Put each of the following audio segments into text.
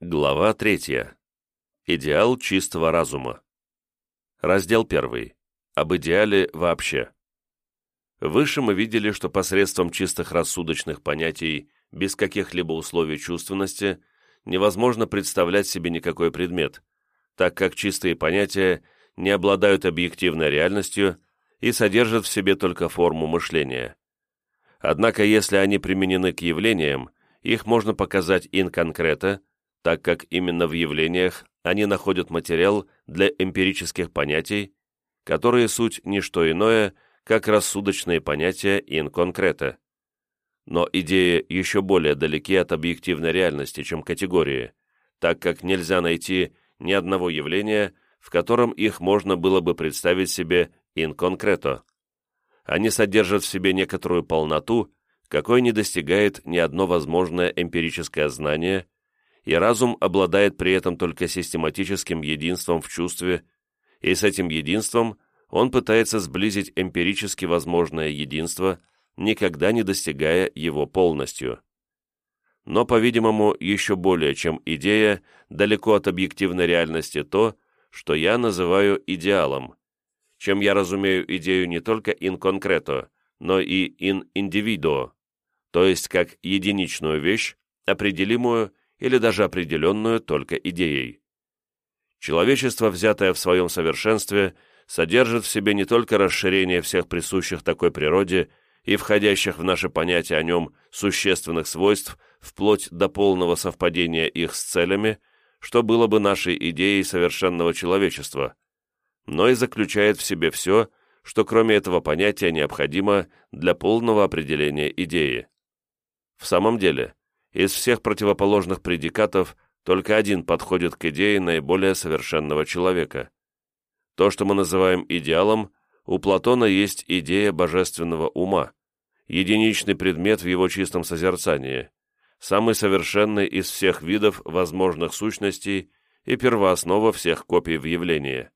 Глава 3. Идеал чистого разума. Раздел 1. Об идеале вообще. Выше мы видели, что посредством чистых рассудочных понятий, без каких-либо условий чувственности, невозможно представлять себе никакой предмет, так как чистые понятия не обладают объективной реальностью и содержат в себе только форму мышления. Однако, если они применены к явлениям, их можно показать in concreto, так как именно в явлениях они находят материал для эмпирических понятий, которые суть не что иное, как рассудочные понятия in concreto. Но идеи еще более далеки от объективной реальности, чем категории, так как нельзя найти ни одного явления, в котором их можно было бы представить себе in concreto. Они содержат в себе некоторую полноту, какой не достигает ни одно возможное эмпирическое знание, и разум обладает при этом только систематическим единством в чувстве, и с этим единством он пытается сблизить эмпирически возможное единство, никогда не достигая его полностью. Но, по-видимому, еще более чем идея, далеко от объективной реальности то, что я называю идеалом, чем я разумею идею не только in concreto, но и in individuo, то есть как единичную вещь, определимую или даже определенную только идеей. Человечество, взятое в своем совершенстве, содержит в себе не только расширение всех присущих такой природе и входящих в наше понятие о нем существенных свойств, вплоть до полного совпадения их с целями, что было бы нашей идеей совершенного человечества, но и заключает в себе все, что кроме этого понятия необходимо для полного определения идеи. В самом деле, из всех противоположных предикатов только один подходит к идее наиболее совершенного человека. То, что мы называем идеалом, у Платона есть идея божественного ума, единичный предмет в его чистом созерцании, самый совершенный из всех видов возможных сущностей и первооснова всех копий в явлении.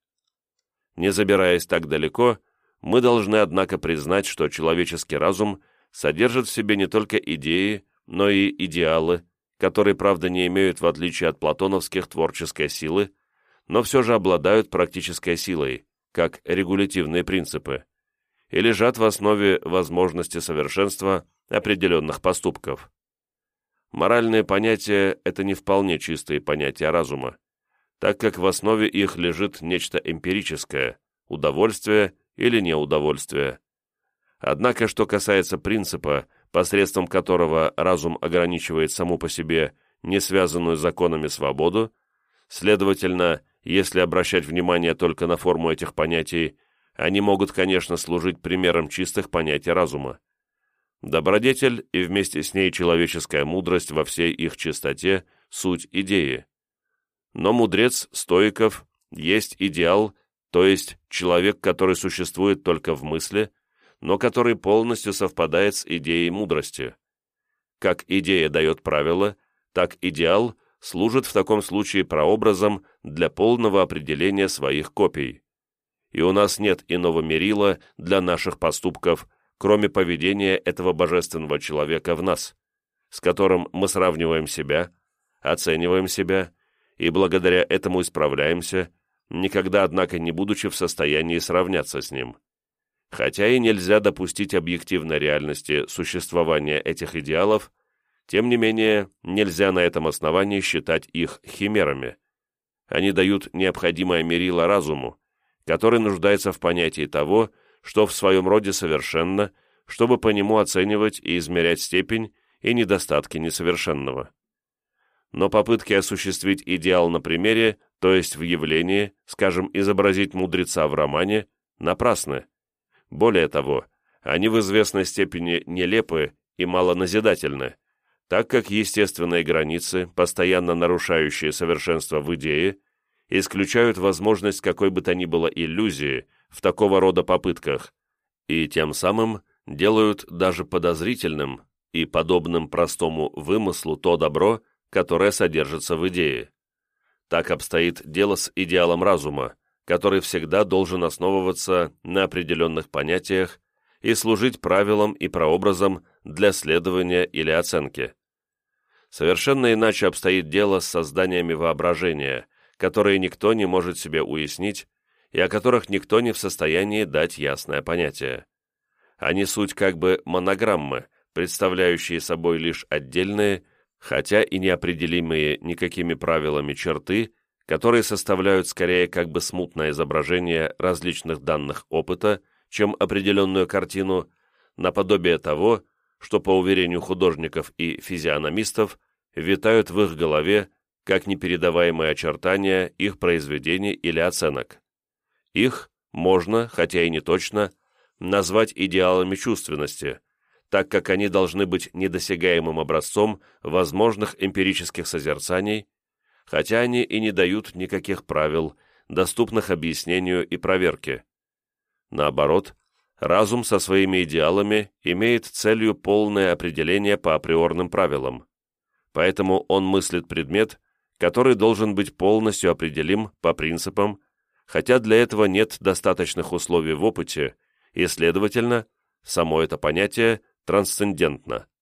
Не забираясь так далеко, мы должны, однако, признать, что человеческий разум содержит в себе не только идеи, но и идеалы, которые, правда, не имеют, в отличие от платоновских, творческой силы, но все же обладают практической силой, как регулятивные принципы, и лежат в основе возможности совершенства определенных поступков. Моральные понятия – это не вполне чистые понятия разума, так как в основе их лежит нечто эмпирическое – удовольствие или неудовольствие. Однако, что касается принципа, посредством которого разум ограничивает саму по себе не связанную законами свободу, следовательно, если обращать внимание только на форму этих понятий, они могут, конечно, служить примером чистых понятий разума. Добродетель и вместе с ней человеческая мудрость во всей их чистоте – суть идеи. Но мудрец стоиков есть идеал, то есть человек, который существует только в мысли, но который полностью совпадает с идеей мудрости. Как идея дает правила, так идеал служит в таком случае прообразом для полного определения своих копий. И у нас нет иного мерила для наших поступков, кроме поведения этого божественного человека в нас, с которым мы сравниваем себя, оцениваем себя и благодаря этому исправляемся, никогда, однако, не будучи в состоянии сравняться с ним. Хотя и нельзя допустить объективной реальности существования этих идеалов, тем не менее нельзя на этом основании считать их химерами. Они дают необходимое мерило разуму, который нуждается в понятии того, что в своем роде совершенно, чтобы по нему оценивать и измерять степень и недостатки несовершенного. Но попытки осуществить идеал на примере, то есть в явлении, скажем, изобразить мудреца в романе, напрасны. Более того, они в известной степени нелепы и малоназидательны, так как естественные границы, постоянно нарушающие совершенство в идее, исключают возможность какой бы то ни было иллюзии в такого рода попытках, и тем самым делают даже подозрительным и подобным простому вымыслу то добро, которое содержится в идее. Так обстоит дело с идеалом разума, который всегда должен основываться на определенных понятиях и служить правилом и прообразом для следования или оценки. Совершенно иначе обстоит дело с созданиями воображения, которые никто не может себе уяснить и о которых никто не в состоянии дать ясное понятие. Они суть как бы монограммы, представляющие собой лишь отдельные, хотя и неопределимые никакими правилами черты, которые составляют скорее как бы смутное изображение различных данных опыта, чем определенную картину, наподобие того, что, по уверению художников и физиономистов, витают в их голове как непередаваемые очертания их произведений или оценок. Их можно, хотя и не точно, назвать идеалами чувственности, так как они должны быть недосягаемым образцом возможных эмпирических созерцаний, хотя они и не дают никаких правил, доступных объяснению и проверке. Наоборот, разум со своими идеалами имеет целью полное определение по априорным правилам, поэтому он мыслит предмет, который должен быть полностью определим по принципам, хотя для этого нет достаточных условий в опыте, и, следовательно, само это понятие трансцендентно.